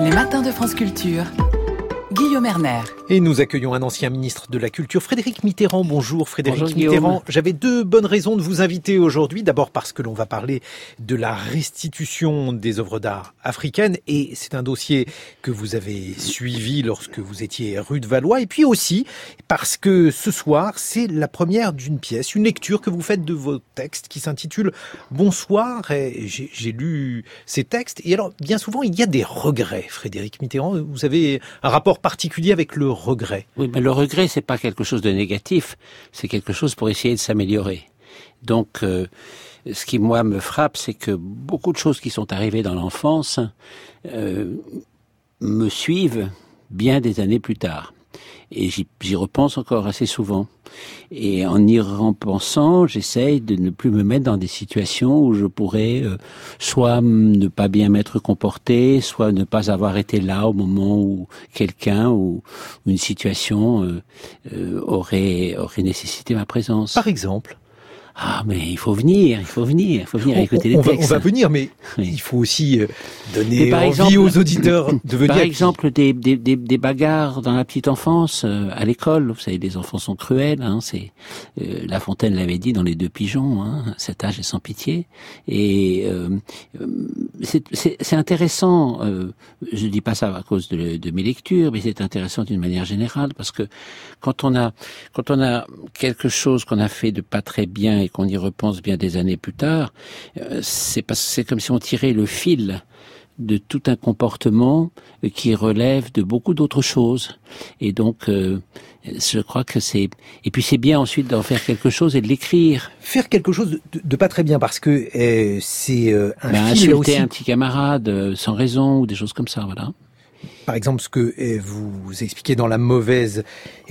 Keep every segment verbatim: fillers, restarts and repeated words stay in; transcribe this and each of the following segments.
Les matins de France Culture. Guillaume Erner. Et nous accueillons un ancien ministre de la Culture, Frédéric Mitterrand. Bonjour Frédéric Bonjour, Mitterrand. Guillaume. J'avais deux bonnes raisons de vous inviter aujourd'hui. D'abord parce que l'on va parler de la restitution des œuvres d'art africaines. Et c'est un dossier que vous avez suivi lorsque vous étiez rue de Valois. Et puis aussi parce que ce soir, c'est la première d'une pièce, une lecture que vous faites de vos textes qui s'intitule « Bonsoir ». Et j'ai, j'ai lu ces textes. Et alors, bien souvent, il y a des regrets, Frédéric Mitterrand. Vous avez un rapport particulier avec le regret. Oui, mais le regret, c'est pas quelque chose de négatif, c'est quelque chose pour essayer de s'améliorer. Donc, euh, ce qui, moi, me frappe, c'est que beaucoup de choses qui sont arrivées dans l'enfance euh, me suivent bien des années plus tard. Et j'y, j'y repense encore assez souvent. Et en y repensant, j'essaye de ne plus me mettre dans des situations où je pourrais euh, soit ne pas bien m'être comporté, soit ne pas avoir été là au moment où quelqu'un ou une situation euh, euh, aurait aurait nécessité ma présence. Par exemple ? Ah, mais il faut venir, il faut venir, il faut venir on, écouter on les va, textes. On va venir, mais oui. Il faut aussi donner par envie exemple, aux auditeurs de venir. Par exemple, des, des, des, des bagarres dans la petite enfance, euh, à l'école. Vous savez, les enfants sont cruels. Hein, c'est euh, La Fontaine l'avait dit dans Les Deux Pigeons. Hein, cet âge est sans pitié. Et euh, c'est, c'est, c'est intéressant. Euh, je dis pas ça à cause de, de mes lectures, mais c'est intéressant d'une manière générale parce que quand on a quand on a quelque chose qu'on a fait de pas très bien et qu'on y repense bien des années plus tard, euh, c'est parce c'est comme si on tirait le fil de tout un comportement qui relève de beaucoup d'autres choses. Et donc, euh, je crois que c'est... Et puis c'est bien ensuite d'en faire quelque chose et de l'écrire. Faire quelque chose de, de pas très bien, parce que euh, c'est euh, un ben, fil insulter aussi. un petit camarade euh, sans raison ou des choses comme ça, voilà. Par exemple, ce que euh, vous expliquez dans La Mauvaise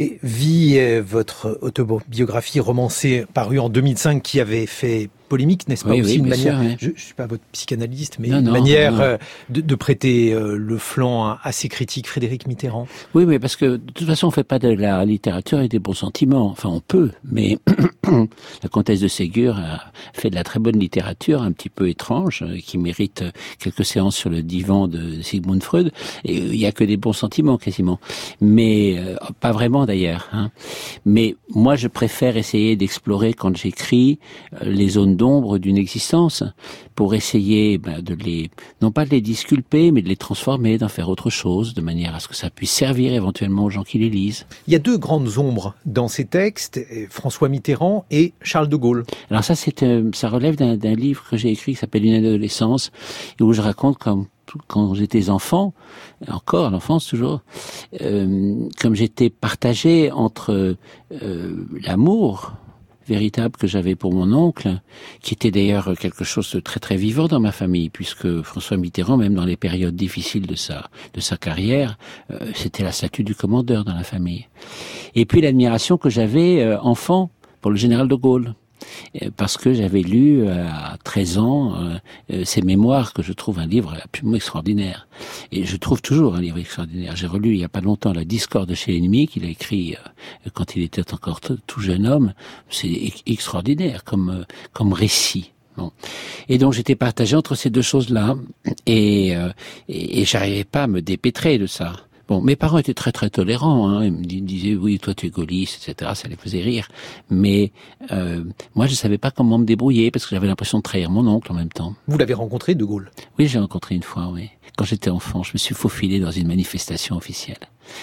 Vie, euh, votre autobiographie romancée parue en deux mille cinq qui avait fait polémique, n'est-ce pas, oui, aussi oui, une manière. Sûr, oui. Je, je suis pas votre psychanalyste, mais non, une non, manière non. Euh, de, de prêter euh, le flanc à, à ses critiques, Frédéric Mitterrand. Oui, mais parce que de toute façon, on fait pas de la littérature avec des bons sentiments. Enfin, on peut, mais la comtesse de Ségur a fait de la très bonne littérature, un petit peu étrange, qui mérite quelques séances sur le divan de Sigmund Freud. Et il y a que des bons sentiments quasiment, mais euh, pas vraiment d'ailleurs. Hein. Mais moi, je préfère essayer d'explorer quand j'écris euh, les zones d'ombre d'une existence pour essayer ben, de les, non pas de les disculper, mais de les transformer, d'en faire autre chose, de manière à ce que ça puisse servir éventuellement aux gens qui les lisent. Il y a deux grandes ombres dans ces textes, François Mitterrand et Charles de Gaulle. Alors ça, c'est, euh, ça relève d'un, d'un livre que j'ai écrit qui s'appelle Une adolescence, et où je raconte comme quand j'étais enfant, encore à l'enfance toujours, euh, comme j'étais partagé entre euh, l'amour véritable que j'avais pour mon oncle, qui était d'ailleurs quelque chose de très très vivant dans ma famille, puisque François Mitterrand, même dans les périodes difficiles de sa de sa carrière, euh, c'était la statue du commandeur dans la famille. Et puis l'admiration que j'avais euh, enfant pour le général de Gaulle, parce que j'avais lu euh, à treize ans euh, ses mémoires, que je trouve un livre absolument extraordinaire. Et je trouve toujours un livre extraordinaire. J'ai relu il y a pas longtemps La discorde chez l'ennemi, qu'il a écrit euh, quand il était encore t- tout jeune homme. C'est e- extraordinaire comme euh, comme récit. Bon. Et donc j'étais partagé entre ces deux choses-là, et, euh, et, et j'arrivais pas à me dépêtrer de ça. Bon, mes parents étaient très très tolérants, hein. Ils me disaient oui, toi tu es gaulliste, et cetera. Ça les faisait rire. Mais euh, moi, je savais pas comment me débrouiller parce que j'avais l'impression de trahir mon oncle en même temps. Vous l'avez rencontré, de Gaulle? Oui, j'ai rencontré une fois. Oui, quand j'étais enfant, je me suis faufilé dans une manifestation officielle.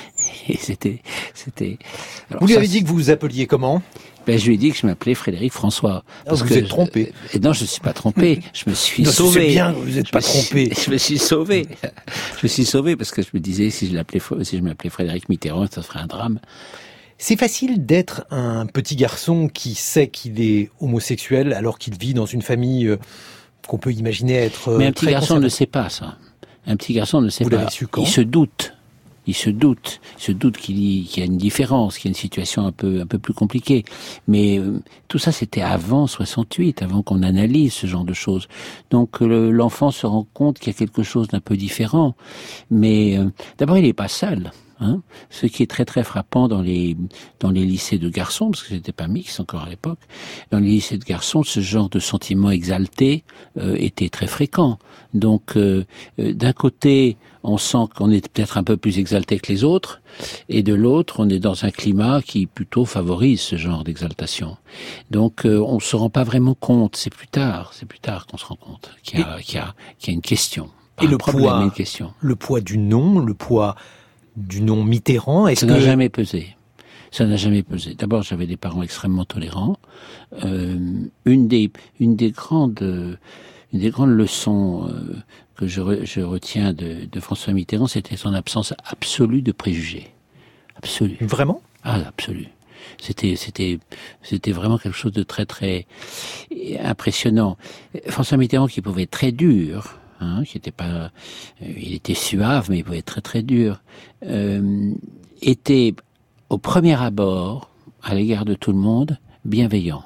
Et c'était, c'était. Alors, vous lui ça, avez dit que vous vous appeliez comment? Ben, je lui ai dit que je m'appelais Frédéric François. Parce ah, vous que êtes trompé. Je, non, je ne suis pas trompé. Je me suis non, sauvé. C'est bien, vous n'êtes pas trompé. Je me suis sauvé. Je me suis sauvé parce que je me disais, si je l'appelais, si je m'appelais Frédéric Mitterrand, ça serait un drame. C'est facile d'être un petit garçon qui sait qu'il est homosexuel alors qu'il vit dans une famille euh, qu'on peut imaginer être. Euh, Mais un petit très garçon ne sait pas ça. Un petit garçon ne sait vous pas. L'avez su quand? Il se doute. Il se doute, il se doute qu'il y, qu'il y a une différence, qu'il y a une situation un peu un peu plus compliquée. Mais euh, tout ça, c'était avant soixante-huit, avant qu'on analyse ce genre de choses. Donc le, l'enfant se rend compte qu'il y a quelque chose d'un peu différent. Mais euh, d'abord, il n'est pas seul. Hein, ce qui est très très frappant dans les dans les lycées de garçons, parce que c'était pas mixte encore à l'époque. Dans les lycées de garçons, ce genre de sentiment exalté euh, était très fréquent. Donc, euh, euh, d'un côté, on sent qu'on est peut-être un peu plus exalté que les autres, et de l'autre, on est dans un climat qui plutôt favorise ce genre d'exaltation. Donc, euh, on se rend pas vraiment compte. C'est plus tard, c'est plus tard qu'on se rend compte qu'il y a, qu'il y a, qu'il y a une question. Et le problème, poids, une question. le poids du nom, le poids du nom Mitterrand, est-ce ça que... n'a jamais pesé. Ça n'a jamais pesé. D'abord, j'avais des parents extrêmement tolérants. Euh, une des une des grandes une des grandes leçons euh, que je, re, je retiens de, de François Mitterrand, c'était son absence absolue de préjugés. Absolue. Vraiment ? Ah, absolue. C'était c'était c'était vraiment quelque chose de très très impressionnant. François Mitterrand, qui pouvait être très dur. Hein, qui était pas, euh, il était suave, mais il pouvait être très très dur. Euh, était au premier abord, à l'égard de tout le monde, bienveillant.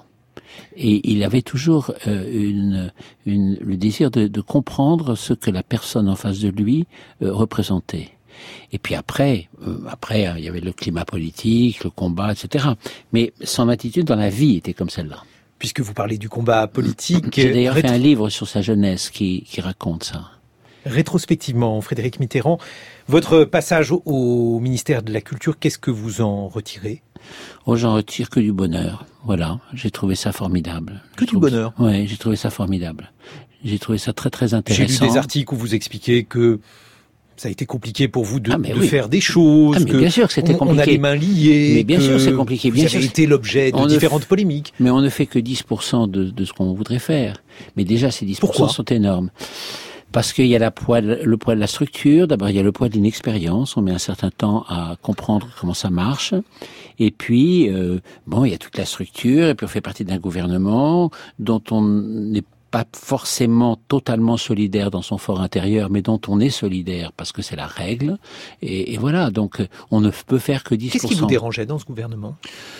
Et il avait toujours euh, une, une, le désir de, de comprendre ce que la personne en face de lui euh, représentait. Et puis après, euh, après, il y avait le climat politique, le combat, et cetera. Mais son attitude dans la vie était comme celle-là. Puisque vous parlez du combat politique... J'ai d'ailleurs rétro... fait un livre sur sa jeunesse qui, qui raconte ça. Rétrospectivement, Frédéric Mitterrand, votre passage au, au ministère de la Culture, qu'est-ce que vous en retirez ? Oh, j'en retire que du bonheur. Voilà, j'ai trouvé ça formidable. Que du bonheur ? Oui, j'ai trouvé ça formidable. J'ai trouvé ça très très intéressant. J'ai lu des articles où vous expliquez que ça a été compliqué pour vous de, ah, de oui. faire des choses, ah, mais que bien sûr que c'était compliqué. On a les mains liées, mais bien que sûr c'est compliqué. Bien vous sûr, avez été l'objet de on différentes f... polémiques. Mais on ne fait que dix pour cent de, de ce qu'on voudrait faire. Mais déjà, ces dix pour cent Pourquoi sont énormes. Parce qu'il y a la poids, le poids de la structure. D'abord, il y a le poids de l'inexpérience. On met un certain temps à comprendre comment ça marche. Et puis, euh, bon, il y a toute la structure. Et puis, on fait partie d'un gouvernement dont on n'est pas forcément totalement solidaire dans son fort intérieur, mais dont on est solidaire parce que c'est la règle. Et, et voilà, donc on ne peut faire que dix pour cent. Qu'est-ce qui vous dérangeait dans ce gouvernement ?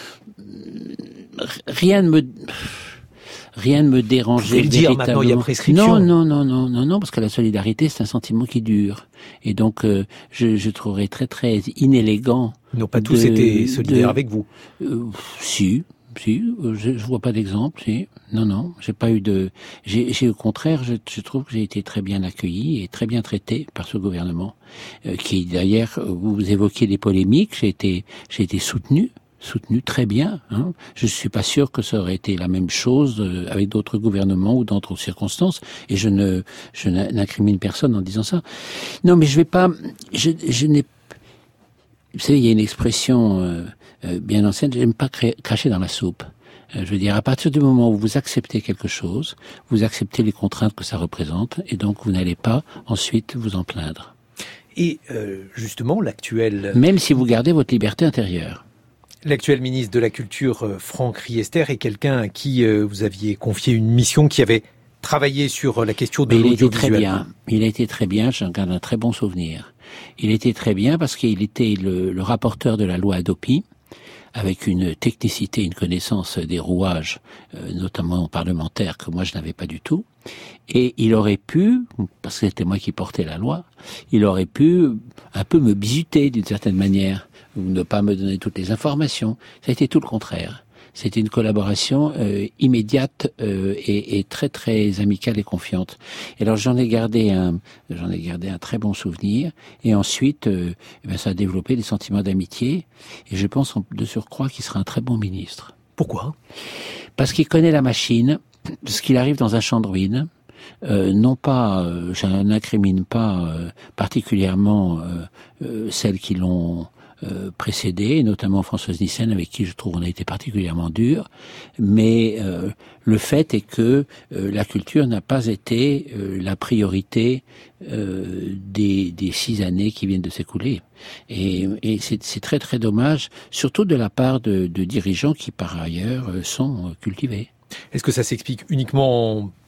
Rien ne me... Rien ne me dérangeait. Vous pouvez le dire maintenant, il y a prescription. Non, non, non, non, non, non, parce que la solidarité, c'est un sentiment qui dure. Et donc, euh, je, je trouverais très, très inélégant. Ils n'ont pas tous de, été solidaires de, avec vous. Euh, si. Si, je, je vois pas d'exemple. Si, non, non, j'ai pas eu de. J'ai, j'ai au contraire, je, je trouve que j'ai été très bien accueilli et très bien traité par ce gouvernement, euh, qui d'ailleurs, vous évoquez des polémiques. J'ai été, j'ai été soutenu, soutenu très bien. Hein. Je suis pas sûr que ça aurait été la même chose avec d'autres gouvernements ou d'autres circonstances. Et je ne, je n'incrimine personne en disant ça. Non, mais je vais pas. Je, je n'ai. Vous savez, il y a une expression. Euh, Euh, bien ancienne, j'aime pas créer, cracher dans la soupe. Euh, je veux dire, à partir du moment où vous acceptez quelque chose, vous acceptez les contraintes que ça représente, et donc vous n'allez pas ensuite vous en plaindre. Et euh, justement, l'actuel... Même si vous gardez votre liberté intérieure. L'actuel ministre de la Culture, Franck Riester, est quelqu'un à qui euh, vous aviez confié une mission qui avait travaillé sur la question de l'audiovisuel. Il a été très bien. Il a été très bien, j'en garde un très bon souvenir. Il était très bien parce qu'il était le, le rapporteur de la loi Hadopi, avec une technicité, une connaissance des rouages, euh, notamment parlementaires, que moi je n'avais pas du tout. Et il aurait pu, parce que c'était moi qui portais la loi, il aurait pu un peu me bisuter d'une certaine manière, ou ne pas me donner toutes les informations. Ça a été tout le contraire. C'était une collaboration euh, immédiate euh, et, et très très amicale et confiante. Et alors j'en ai gardé un, j'en ai gardé un très bon souvenir. Et ensuite, euh, eh bien, ça a développé des sentiments d'amitié. Et je pense de surcroît qu'il sera un très bon ministre. Pourquoi ? Parce qu'il connaît la machine, parce qu'il arrive dans un champ de ruines. Euh, non pas, euh, je n'incrimine pas euh, particulièrement euh, euh, celles qui l'ont Euh, précédé, notamment Françoise Nyssen, avec qui je trouve on a été particulièrement dur, mais euh, le fait est que euh, la culture n'a pas été euh, la priorité euh, des, des six années qui viennent de s'écouler. Et, et c'est, c'est très très dommage, surtout de la part de, de dirigeants qui par ailleurs sont cultivés. Est-ce que ça s'explique uniquement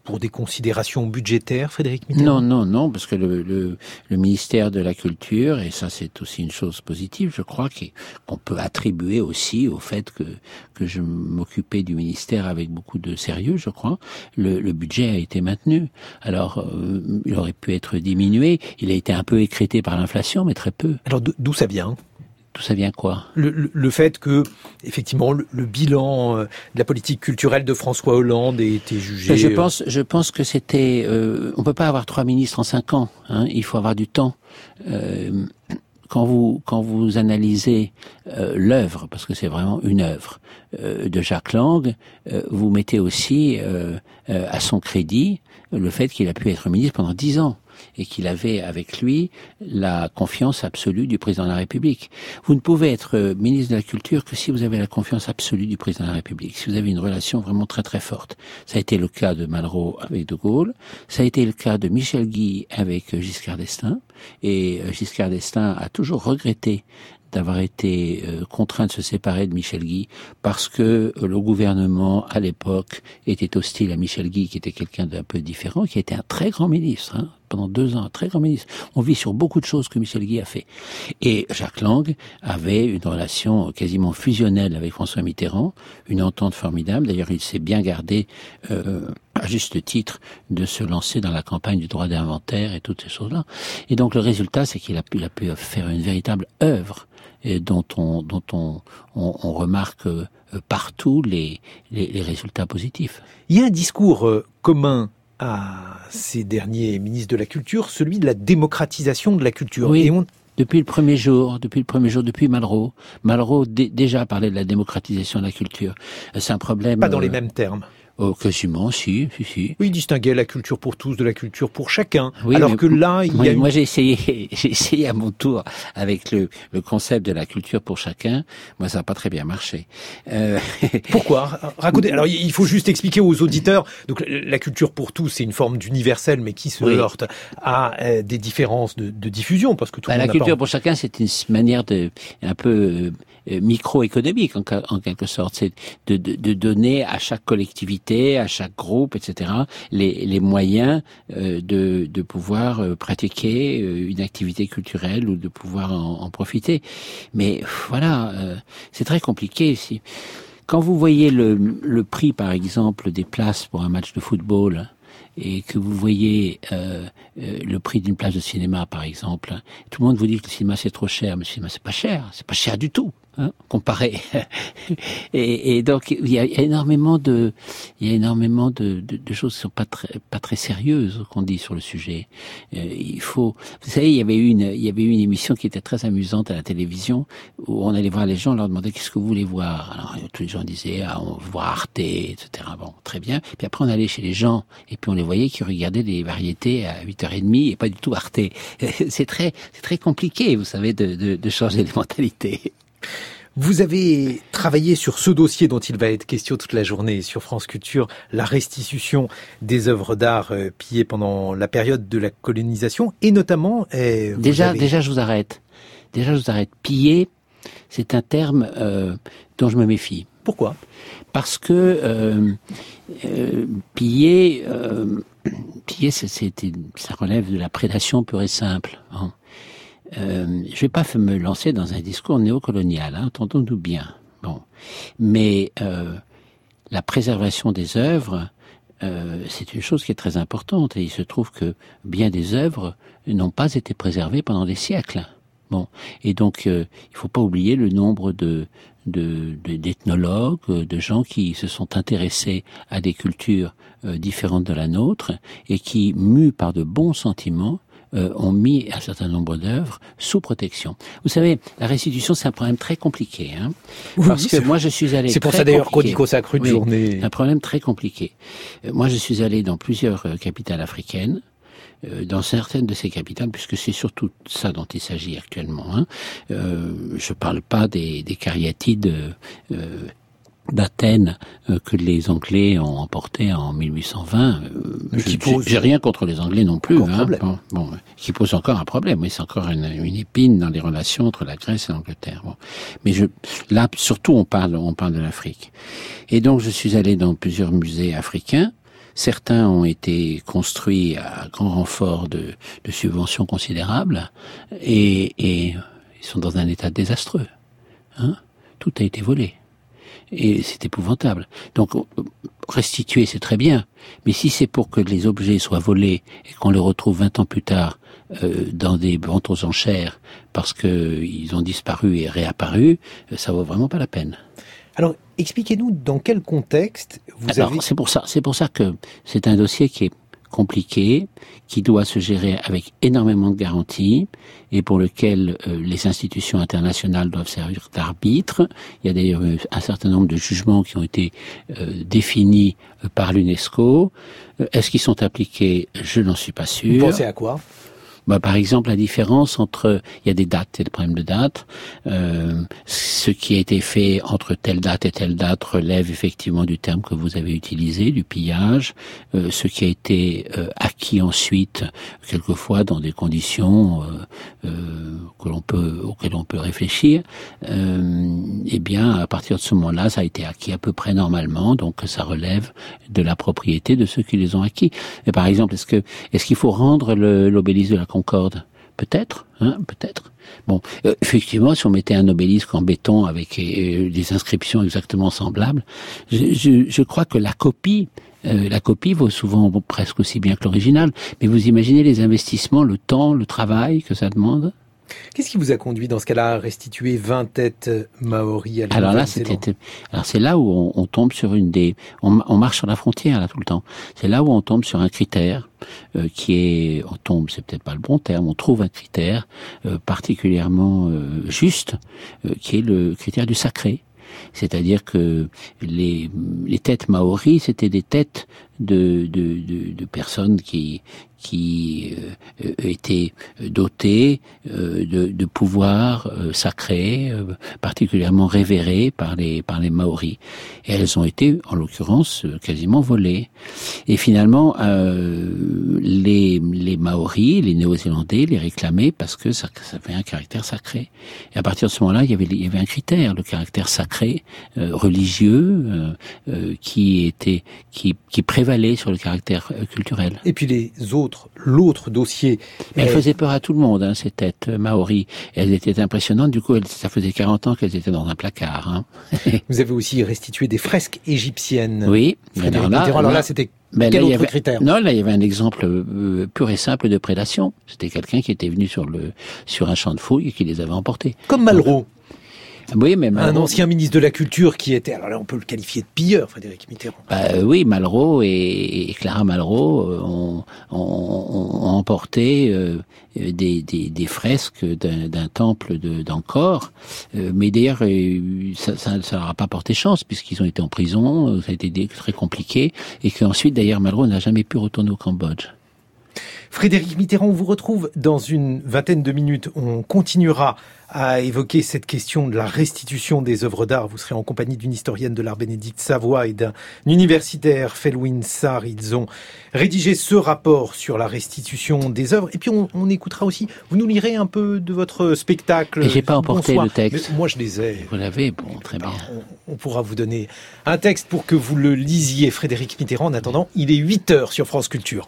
pour des considérations budgétaires, Frédéric Mitterrand? Non, non, non, parce que le, le, le ministère de la Culture, et ça c'est aussi une chose positive, je crois, qu'on peut attribuer aussi au fait que, que je m'occupais du ministère avec beaucoup de sérieux, je crois, le, le budget a été maintenu. Alors, euh, il aurait pu être diminué, il a été un peu écrété par l'inflation, mais très peu. Alors d'où ça vient? D'où ça vient quoi? Le, le, le fait que, effectivement, le, le bilan euh, de la politique culturelle de François Hollande ait été jugé... Je pense, je pense que c'était... Euh, on peut pas avoir trois ministres en cinq ans. Hein, il faut avoir du temps. Euh, quand vous quand vous analysez euh, l'œuvre, parce que c'est vraiment une œuvre euh, de Jack Lang, euh, vous mettez aussi euh, euh, à son crédit le fait qu'il a pu être ministre pendant dix ans. Et qu'il avait avec lui la confiance absolue du président de la République. Vous ne pouvez être ministre de la Culture que si vous avez la confiance absolue du président de la République, si vous avez une relation vraiment très très forte. Ça a été le cas de Malraux avec De Gaulle, ça a été le cas de Michel Guy avec Giscard d'Estaing, et Giscard d'Estaing a toujours regretté d'avoir été euh, contraint de se séparer de Michel Guy parce que euh, le gouvernement, à l'époque, était hostile à Michel Guy, qui était quelqu'un d'un peu différent, qui était un très grand ministre, hein, pendant deux ans, un très grand ministre. On vit sur beaucoup de choses que Michel Guy a fait. Et Jack Lang avait une relation quasiment fusionnelle avec François Mitterrand, une entente formidable. D'ailleurs, il s'est bien gardé, euh, à juste titre, de se lancer dans la campagne du droit d'inventaire et toutes ces choses-là. Et donc, le résultat, c'est qu'il a pu, il a pu faire une véritable œuvre et dont on dont on on, on remarque euh, partout les, les les résultats positifs. Il y a un discours euh, commun à ces derniers ministres de la Culture, celui de la démocratisation de la culture. Oui. Et on... Depuis le premier jour, depuis le premier jour, depuis Malraux, Malraux d- déjà parlait de la démocratisation de la culture. C'est un problème. Pas dans euh, les mêmes termes. Oh, quasiment, si, si, si. Oui, il distinguait la culture pour tous de la culture pour chacun. Oui, alors que là, il moi, y a une... moi j'ai essayé, j'ai essayé à mon tour avec le, le concept de la culture pour chacun. Moi, ça n'a pas très bien marché. Euh... Pourquoi? Racontez. Alors, il faut juste expliquer aux auditeurs. Donc, la culture pour tous, c'est une forme d'universel, mais qui se oui. heurte à euh, des différences de, de diffusion, parce que tout bah, le monde la culture pas... pour chacun, c'est une manière de un peu euh, microéconomique en, en quelque sorte, c'est de, de, de donner à chaque collectivité, à chaque groupe, et cetera, les, les moyens euh, de, de pouvoir euh, pratiquer euh, une activité culturelle ou de pouvoir en, en profiter. Mais voilà, euh, c'est très compliqué ici. Quand vous voyez le, le prix, par exemple, des places pour un match de football, et que vous voyez euh, euh, le prix d'une place de cinéma, par exemple, tout le monde vous dit que le cinéma c'est trop cher, mais le cinéma c'est pas cher, c'est pas cher du tout. Hein, comparé. et, et donc il y a énormément de, il y a énormément de, de, de choses qui sont pas très, pas très sérieuses qu'on dit sur le sujet. Euh, il faut, vous savez, il y avait eu une, il y avait eu une émission qui était très amusante à la télévision où on allait voir les gens, on leur demandait qu'est-ce que vous voulez voir. Alors tous les gens disaient ah, on veut voir Arte, et cetera. Bon, très bien. Puis après on allait chez les gens et puis on les voyait qui regardaient des variétés à huit heures trente et pas du tout Arte. C'est très, c'est très compliqué, vous savez, de, de, de changer les mentalités. Vous avez travaillé sur ce dossier dont il va être question toute la journée sur France Culture, la restitution des œuvres d'art euh, pillées pendant la période de la colonisation, et notamment... Euh, déjà, avez... déjà, je vous arrête. Déjà, je vous arrête. Piller, c'est un terme euh, dont je me méfie. Pourquoi ? Parce que euh, euh, piller, euh, piller, c'est, c'est, ça relève de la prédation pure et simple. Hein. Euh, je vais pas me lancer dans un discours néocolonial, hein, entendons-nous bien. Bon, mais euh, la préservation des œuvres, euh, c'est une chose qui est très importante. Et il se trouve que bien des œuvres n'ont pas été préservées pendant des siècles. Bon, et donc euh, il faut pas oublier le nombre de, de, de d'ethnologues, de gens qui se sont intéressés à des cultures euh, différentes de la nôtre et qui, mus par de bons sentiments, Euh, ont mis un certain nombre d'œuvres sous protection. Vous savez, la restitution, c'est un problème très compliqué, hein, oui, parce que moi, je suis allé. C'est pour ça d'ailleurs qu'on dit qu'on s'accrue de oui, journée. Un problème très compliqué. Euh, moi, je suis allé dans plusieurs euh, capitales africaines, euh, dans certaines de ces capitales, puisque c'est surtout ça dont il s'agit actuellement. Hein. Euh, je parle pas des, des cariatides euh, d'Athènes euh, que les Anglais ont emporté en mille huit cent vingt. Euh, qui j'ai, pose... j'ai rien contre les Anglais non plus. Hein, bon, bon, qui pose encore un problème. Oui, c'est encore une, une épine dans les relations entre la Grèce et l'Angleterre. Bon. Mais je, là, surtout, on parle, on parle de l'Afrique. Et donc, je suis allé dans plusieurs musées africains. Certains ont été construits à grand renfort de, de subventions considérables et, et ils sont dans un état désastreux. Hein, tout a été volé. Et c'est épouvantable. Donc, restituer, c'est très bien. Mais si c'est pour que les objets soient volés et qu'on les retrouve vingt ans plus tard euh, dans des ventes aux enchères parce qu'ils ont disparu et réapparu, ça vaut vraiment pas la peine. Alors, expliquez-nous dans quel contexte vous Alors, avez... c'est pour ça, c'est pour ça que c'est un dossier qui est compliqué, qui doit se gérer avec énormément de garanties et pour lequel euh, les institutions internationales doivent servir d'arbitre. Il y a d'ailleurs un certain nombre de jugements qui ont été euh, définis euh, par l'UNESCO. Euh, est-ce qu'ils sont appliqués? Je n'en suis pas sûr. Vous pensez à quoi? Bah, par exemple, la différence entre, il y a des dates, c'est le problème de date. Euh, ce qui a été fait entre telle date et telle date relève effectivement du terme que vous avez utilisé, du pillage. Euh, ce qui a été euh, acquis ensuite, quelquefois dans des conditions euh, euh, que l'on peut, auxquelles on peut réfléchir. Euh, eh bien, à partir de ce moment-là, ça a été acquis à peu près normalement, donc ça relève de la propriété de ceux qui les ont acquis. Et par exemple, est-ce que, est-ce qu'il faut rendre le, l'obélisque de la Concorde? Peut-être, hein, peut-être. Bon, euh, effectivement, si on mettait un obélisque en béton avec euh, des inscriptions exactement semblables, je, je, je crois que la copie, euh, la copie vaut souvent bon, presque aussi bien que l'original. Mais vous imaginez les investissements, le temps, le travail que ça demande? Qu'est-ce qui vous a conduit dans ce cas-là à restituer vingt têtes maoris à la Alors là, c'était, alors c'est là où on, on tombe sur une des, on, on marche sur la frontière là tout le temps. C'est là où on tombe sur un critère euh, qui est, on tombe, c'est peut-être pas le bon terme, on trouve un critère euh, particulièrement euh, juste, euh, qui est le critère du sacré. C'est-à-dire que les, les têtes maoris, c'était des têtes de, de, de, de personnes qui, qui euh, étaient dotées euh, de, de pouvoirs euh, sacrés, euh, particulièrement révérés par les, par les maoris. Et elles ont été, en l'occurrence, quasiment volées. Et finalement, euh, les, les maoris, les néo-zélandais, les réclamaient parce que ça, ça avait un caractère sacré. Et à partir de ce moment-là, il y avait, il y avait un critère, le caractère sacré, euh, religieux, euh, euh, qui était, qui, qui prévalait sur le caractère euh, culturel. Et puis les autres, l'autre dossier... Mais elles euh... faisaient peur à tout le monde, hein, ces têtes maoris. Elles étaient impressionnantes, du coup, elles, ça faisait quarante ans qu'elles étaient dans un placard. Hein. Vous avez aussi restitué des fresques égyptiennes. Oui. Alors là, alors là, là c'était... Ben Quel là, autre avait, critère? Non, là, il y avait un exemple euh, pur et simple de prédation. C'était quelqu'un qui était venu sur le sur un champ de fouilles et qui les avait emportés. Comme Malraux. Oui, mais Malraux, un ancien ministre de la Culture qui était, alors là on peut le qualifier de pilleur, Frédéric Mitterrand. Bah, oui, Malraux et, et Clara Malraux ont, ont, ont emporté euh, des, des, des fresques d'un, d'un temple de, d'Angkor, euh, mais d'ailleurs euh, ça, ça, ça leur a pas porté chance puisqu'ils ont été en prison, ça a été très compliqué et qu'ensuite d'ailleurs Malraux n'a jamais pu retourner au Cambodge. Frédéric Mitterrand, on vous retrouve dans une vingtaine de minutes. On continuera à évoquer cette question de la restitution des œuvres d'art. Vous serez en compagnie d'une historienne de l'art, Bénédicte Savoie, et d'un universitaire, Felwine Sarr. Ils ont rédigé ce rapport sur la restitution des œuvres. Et puis on, on écoutera aussi, vous nous lirez un peu de votre spectacle. Et j'ai pas emporté Bonsoir. le texte. Mais moi je les ai. Vous l'avez, bon, très bien. On, on pourra vous donner un texte pour que vous le lisiez, Frédéric Mitterrand. En attendant, il est huit heures sur France Culture.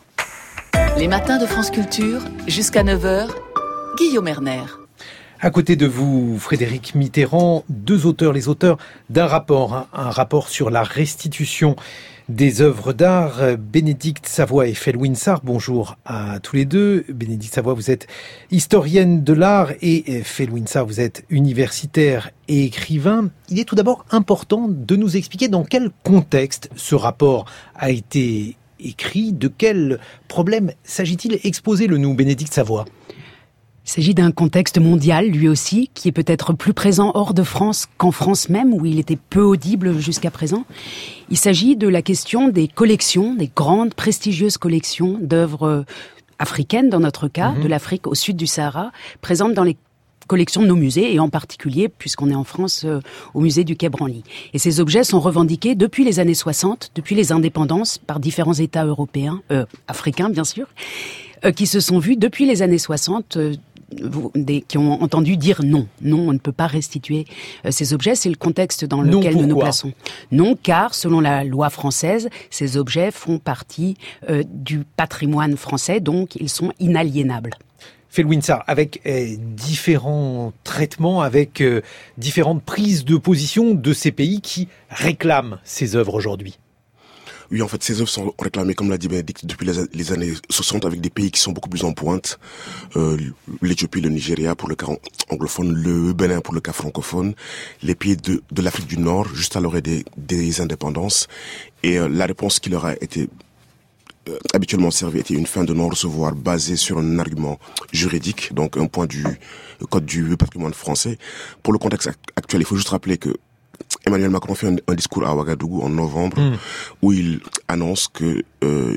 Les matins de France Culture, jusqu'à neuf heures, Guillaume Erner. À côté de vous, Frédéric Mitterrand, deux auteurs, les auteurs d'un rapport, hein, un rapport sur la restitution des œuvres d'art. Bénédicte Savoie et Felwine Sarr, bonjour à tous les deux. Bénédicte Savoie, vous êtes historienne de l'art et Felwine Sarr, vous êtes universitaire et écrivain. Il est tout d'abord important de nous expliquer dans quel contexte ce rapport a été écrit. De quel problème s'agit-il? Exposez-le-nous, Bénédicte Savoie. Il s'agit d'un contexte mondial, lui aussi, qui est peut-être plus présent hors de France qu'en France même, où il était peu audible jusqu'à présent. Il s'agit de la question des collections, des grandes, prestigieuses collections d'œuvres africaines, dans notre cas, mmh. de l'Afrique au sud du Sahara, présentes dans les collections de nos musées, et en particulier, puisqu'on est en France, euh, au musée du Quai Branly. Et ces objets sont revendiqués depuis les années soixante, depuis les indépendances, par différents États européens, euh, africains bien sûr, euh, qui se sont vus depuis les années soixante, euh, des, qui ont entendu dire non. Non, on ne peut pas restituer euh, ces objets. C'est le contexte dans non, lequel pourquoi? nous nous plaçons. Non, car selon la loi française, ces objets font partie euh, du patrimoine français, donc ils sont inaliénables. Felwine Sarr, avec euh, différents traitements, avec euh, différentes prises de position de ces pays qui réclament ces œuvres aujourd'hui. Oui, en fait, ces œuvres sont réclamées, comme l'a dit Bénédicte, depuis les, les années soixante, avec des pays qui sont beaucoup plus en pointe. Euh, L'Éthiopie, le Nigeria pour le cas anglophone, le Bénin pour le cas francophone, les pays de, de l'Afrique du Nord, juste à l'orée des, des indépendances. Et euh, la réponse qui leur a été Euh, habituellement servi était une fin de non-recevoir basée sur un argument juridique, donc un point du code du patrimoine français. Pour le contexte actuel, il faut juste rappeler que Emmanuel Macron fait un, un discours à Ouagadougou en novembre mmh. où il annonce que euh,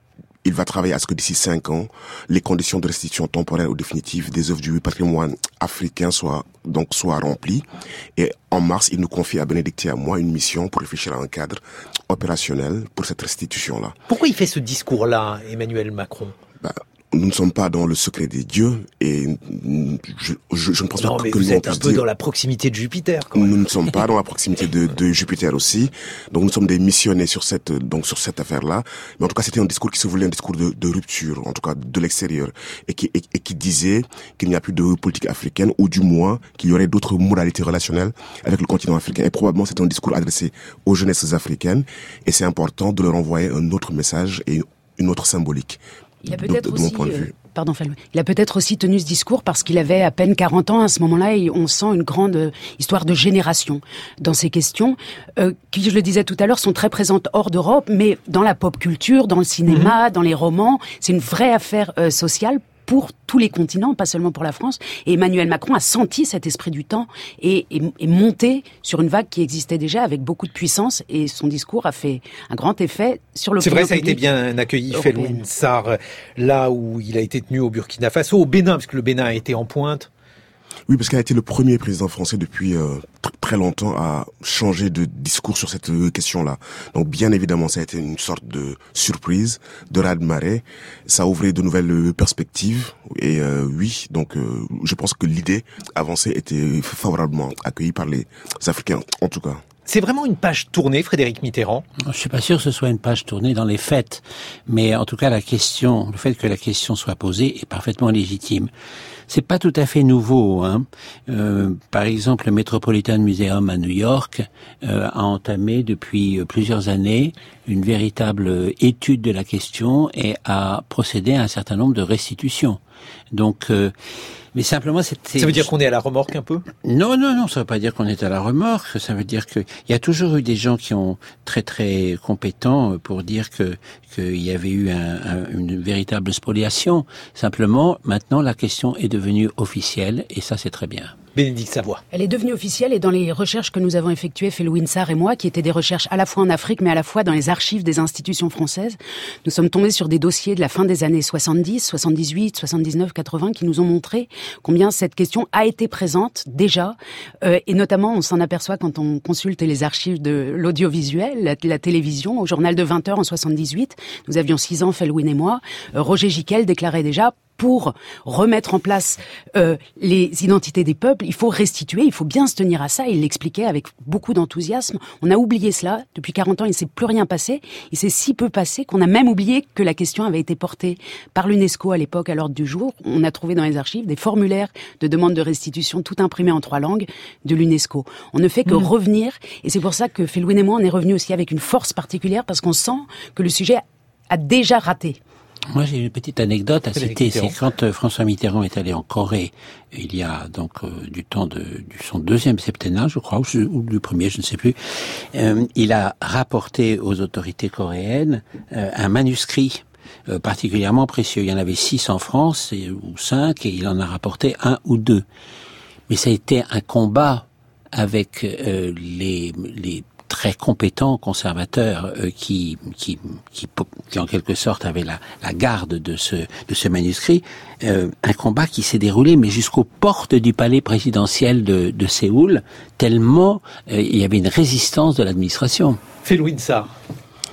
il va travailler à ce que d'ici cinq ans, les conditions de restitution temporaire ou définitive des œuvres du patrimoine africain soient donc soient remplies. Et en mars, il nous confie à Bénédicte et à moi une mission pour réfléchir à un cadre opérationnel pour cette restitution-là. Pourquoi il fait ce discours-là, Emmanuel Macron ? Bah, nous ne sommes pas dans le secret des dieux et je, je, je ne pense non, pas mais que vous nous êtes un peu dire... dans la proximité de Jupiter, quand même. Nous ne sommes pas dans la proximité de, de Jupiter aussi. Donc nous sommes des missionnés sur cette donc sur cette affaire-là. Mais en tout cas, c'était un discours qui se voulait un discours de, de rupture, en tout cas de l'extérieur, et qui et, et qui disait qu'il n'y a plus de politique africaine, ou du moins qu'il y aurait d'autres modalités relationnelles avec le continent africain. Et probablement c'est un discours adressé aux jeunesses africaines. Et c'est important de leur envoyer un autre message et une autre symbolique. Il a peut-être aussi, euh, pardon, il a peut-être aussi tenu ce discours parce qu'il avait à peine quarante ans à ce moment-là et on sent une grande euh, histoire de génération dans ces questions euh, qui, je le disais tout à l'heure, sont très présentes hors d'Europe, mais dans la pop culture, dans le cinéma, mmh. dans les romans, c'est une vraie affaire euh, sociale pour tous les continents, pas seulement pour la France. Et Emmanuel Macron a senti cet esprit du temps et est monté sur une vague qui existait déjà avec beaucoup de puissance. Et son discours a fait un grand effet sur le. C'est vrai, ça a été bien accueilli, Felwine Sarr, là où il a été tenu au Burkina Faso, au Bénin, parce que le Bénin a été en pointe. Oui, parce qu'il a été le premier président français depuis euh, tr- très longtemps à changer de discours sur cette euh, question-là. Donc, bien évidemment, ça a été une sorte de surprise, de raz-de-marée. Ça a ouvert de nouvelles euh, perspectives. Et euh, oui, donc, euh, je pense que l'idée avancée était favorablement accueillie par les Africains, en tout cas. C'est vraiment une page tournée, Frédéric Mitterrand? Je suis pas sûr que ce soit une page tournée dans les faits, mais en tout cas la question, le fait que la question soit posée est parfaitement légitime. C'est pas tout à fait nouveau, hein. Euh, par exemple, le Metropolitan Museum à New York euh, a entamé depuis plusieurs années une véritable étude de la question et a procédé à un certain nombre de restitutions. Donc, euh, mais simplement, c'était... Ça veut dire qu'on est à la remorque un peu? Non, non, non, ça veut pas dire qu'on est à la remorque. Ça veut dire que il y a toujours eu des gens qui ont très, très compétents pour dire que qu'il y avait eu un, un, une véritable spoliation. Simplement, maintenant, la question est devenue officielle et ça, c'est très bien. Bénédicte Savoie. Elle est devenue officielle et dans les recherches que nous avons effectuées, Felwine Sarr et moi, qui étaient des recherches à la fois en Afrique, mais à la fois dans les archives des institutions françaises, nous sommes tombés sur des dossiers de la fin des années soixante-dix, soixante-dix-huit, soixante-dix-neuf, quatre-vingts, qui nous ont montré combien cette question a été présente déjà, euh, et notamment on s'en aperçoit quand on consulte les archives de l'audiovisuel, la, la télévision, au journal de vingt heures en soixante-dix-huit, nous avions six ans, Felwine et moi, euh, Roger Giquel déclarait déjà: pour remettre en place euh, les identités des peuples, il faut restituer, il faut bien se tenir à ça. Il l'expliquait avec beaucoup d'enthousiasme. On a oublié cela. Depuis quarante ans, il ne s'est plus rien passé. Il s'est si peu passé qu'on a même oublié que la question avait été portée par l'UNESCO à l'époque à l'ordre du jour. On a trouvé dans les archives des formulaires de demande de restitution tout imprimés en trois langues de l'UNESCO. On ne fait que mmh. revenir. Et c'est pour ça que Felwine et moi, on est revenus aussi avec une force particulière parce qu'on sent que le sujet a déjà raté. Moi, j'ai une petite anecdote à citer. C'est quand euh, François Mitterrand est allé en Corée, il y a donc euh, du temps de du son deuxième septennat, je crois, ou, je, ou du premier, je ne sais plus. Euh, il a rapporté aux autorités coréennes euh, un manuscrit euh, particulièrement précieux. Il y en avait six en France, et, ou cinq, et il en a rapporté un ou deux. Mais ça a été un combat avec euh, les les très compétents conservateurs euh, qui, qui qui qui en quelque sorte avaient la, la garde de ce de ce manuscrit, euh, un combat qui s'est déroulé mais jusqu'aux portes du palais présidentiel de, de Séoul, tellement euh, il y avait une résistance de l'administration. Felwine Sarr.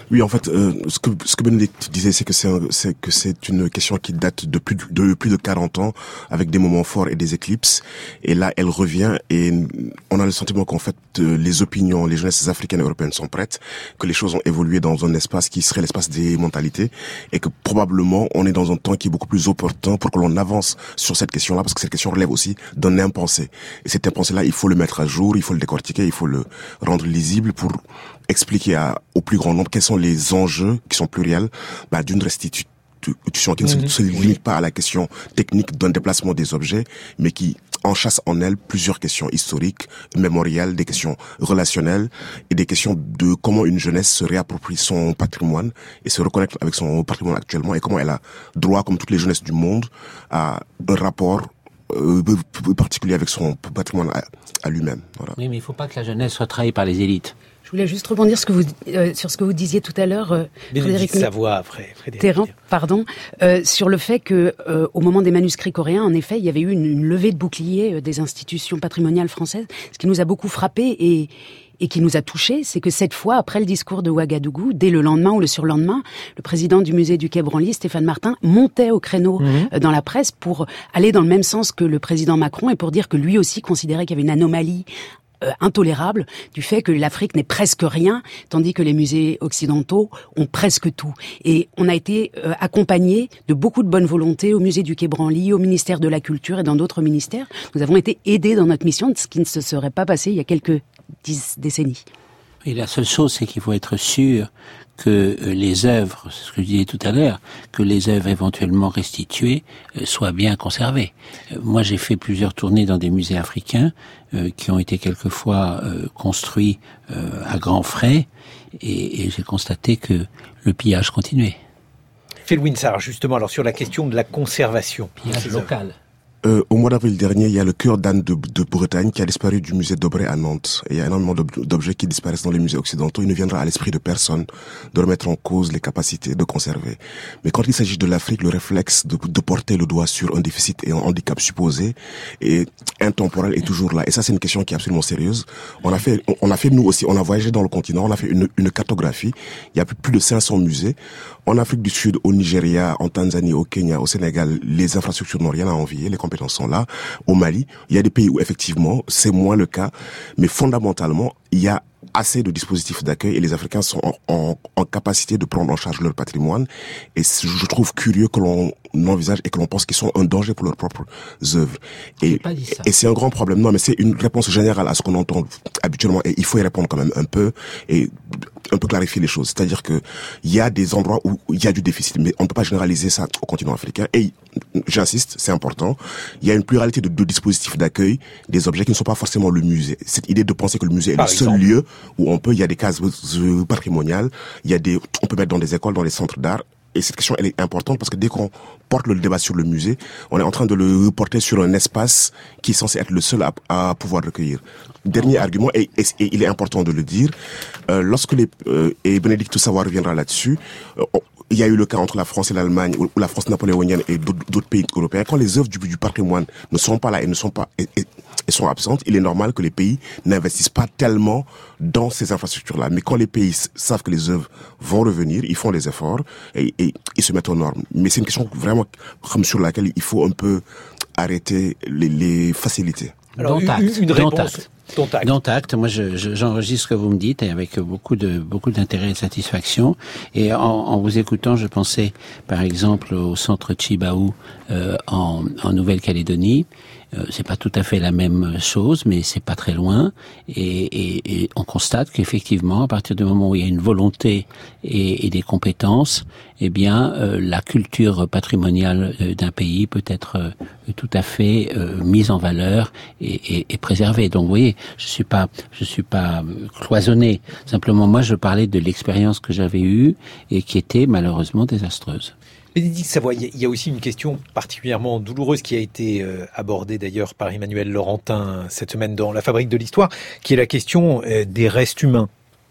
Oui, en fait, euh, ce que ce que Bénédicte disait, c'est que c'est un, c'est que c'est une question qui date de plus de, de plus de quarante ans, avec des moments forts et des éclipses. Et là, elle revient, et on a le sentiment qu'en fait, les opinions, les jeunesses africaines et européennes sont prêtes, que les choses ont évolué dans un espace qui serait l'espace des mentalités, et que probablement on est dans un temps qui est beaucoup plus opportun pour que l'on avance sur cette question-là, parce que cette question relève aussi d'un impensé. Et cet impensé-là, il faut le mettre à jour, il faut le décortiquer, il faut le rendre lisible pour expliquer à, au plus grand nombre quels sont les enjeux qui sont pluriels bah, d'une restitution qui ne se, se limite pas à la question technique d'un déplacement des objets, mais qui enchâsse en elle plusieurs questions historiques, mémorielles, des questions relationnelles et des questions de comment une jeunesse se réapproprie son patrimoine et se reconnecte avec son patrimoine actuellement, et comment elle a droit, comme toutes les jeunesses du monde, à un rapport euh, particulier avec son patrimoine à, à lui-même. Voilà. Oui, mais il ne faut pas que la jeunesse soit trahie par les élites. Je voulais juste rebondir ce que vous, euh, sur ce que vous disiez tout à l'heure, euh, Frédéric Savoie, après Frédéric Terran, pardon, euh, sur le fait que, euh, au moment des manuscrits coréens, en effet, il y avait eu une, une levée de bouclier euh, des institutions patrimoniales françaises. Ce qui nous a beaucoup frappé et, et qui nous a touchés, c'est que cette fois, après le discours de Ouagadougou, dès le lendemain ou le surlendemain, le président du musée du Quai Branly, Stéphane Martin, montait au créneau mmh. euh, dans la presse pour aller dans le même sens que le président Macron et pour dire que lui aussi considérait qu'il y avait une anomalie Euh, intolérable du fait que l'Afrique n'est presque rien, tandis que les musées occidentaux ont presque tout. Et on a été euh, accompagné de beaucoup de bonne volonté au musée du Quai Branly, au ministère de la Culture et dans d'autres ministères. Nous avons été aidés dans notre mission, ce qui ne se serait pas passé il y a quelques dix décennies. Et la seule chose, c'est qu'il faut être sûr que les œuvres, c'est ce que je disais tout à l'heure, que les œuvres éventuellement restituées euh, soient bien conservées. Euh, moi, j'ai fait plusieurs tournées dans des musées africains euh, qui ont été quelquefois euh, construits euh, à grands frais, et, et j'ai constaté que le pillage continuait. Phil Winsar, justement, alors sur la question de la conservation. Pillage local. Euh, au mois d'avril dernier, il y a le cœur d'âne de, de Bretagne qui a disparu du musée d'Aubray à Nantes. Et il y a énormément d'objets qui disparaissent dans les musées occidentaux. Il ne viendra à l'esprit de personne de remettre en cause les capacités de conserver. Mais quand il s'agit de l'Afrique, le réflexe de, de porter le doigt sur un déficit et un handicap supposé et intemporel est toujours là. Et ça, c'est une question qui est absolument sérieuse. On a fait, on a fait nous aussi, on a voyagé dans le continent, on a fait une, une cartographie. Il y a plus de cinq cents musées. En Afrique du Sud, au Nigeria, en Tanzanie, au Kenya, au Sénégal, les infrastructures n'ont rien à envier, les compétences sont là. Au Mali, il y a des pays où effectivement c'est moins le cas, mais fondamentalement il y a assez de dispositifs d'accueil et les Africains sont en, en, en capacité de prendre en charge leur patrimoine. Et je trouve curieux que l'on envisage et que l'on pense qu'ils sont un danger pour leurs propres œuvres. Et, et c'est un grand problème. Non, mais c'est une réponse générale à ce qu'on entend habituellement et il faut y répondre quand même un peu et un peu clarifier les choses. C'est-à-dire que il y a des endroits où il y a du déficit, mais on ne peut pas généraliser ça au continent africain. Et j'insiste, c'est important. Il y a une pluralité de, de dispositifs d'accueil, des objets qui ne sont pas forcément le musée. Cette idée de penser que le musée est Par le exemple. seul lieu où on peut, il y a des cases patrimoniales, il y a des, on peut mettre dans des écoles, dans les centres d'art. Et cette question, elle est importante parce que dès qu'on porte le débat sur le musée, on est en train de le porter sur un espace qui est censé être le seul à, à pouvoir recueillir. Dernier argument, et, et, et il est important de le dire, euh, lorsque les, euh, et Bénédicte Savoie reviendra là-dessus, euh, on, il y a eu le cas entre la France et l'Allemagne, ou la France napoléonienne et d'autres pays européens. Quand les œuvres du, du patrimoine ne sont pas là et ne sont pas et, et, et sont absentes, il est normal que les pays n'investissent pas tellement dans ces infrastructures-là. Mais quand les pays savent que les œuvres vont revenir, ils font des efforts et, et ils se mettent aux normes. Mais c'est une question vraiment comme sur laquelle il faut un peu arrêter les, les facilités. Alors, Dont acte. Une, une réponse. Dont acte. Dont acte. Dont acte. Moi, je, je, j'enregistre ce que vous me dites et avec beaucoup de beaucoup d'intérêt et de satisfaction. Et en, en vous écoutant, je pensais, par exemple, au centre Chibaou euh, en, en Nouvelle-Calédonie. Euh, c'est pas tout à fait la même chose, mais c'est pas très loin. Et, et, et on constate qu'effectivement, à partir du moment où il y a une volonté et, et des compétences, eh bien, euh, la culture patrimoniale euh, d'un pays peut être euh, tout à fait euh, mise en valeur et, et, et préservée. Donc, vous voyez, je suis pas, je suis pas cloisonné. Simplement, moi, je parlais de l'expérience que j'avais eue et qui était malheureusement désastreuse. Bénédicte Savoie, il y a aussi une question particulièrement douloureuse qui a été euh, abordée d'ailleurs par Emmanuel Laurentin cette semaine dans La Fabrique de l'Histoire, qui est la question euh, des restes humains.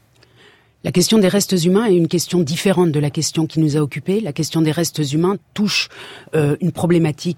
La question des restes humains est une question différente de la question qui nous a occupés. La question des restes humains touche euh, une problématique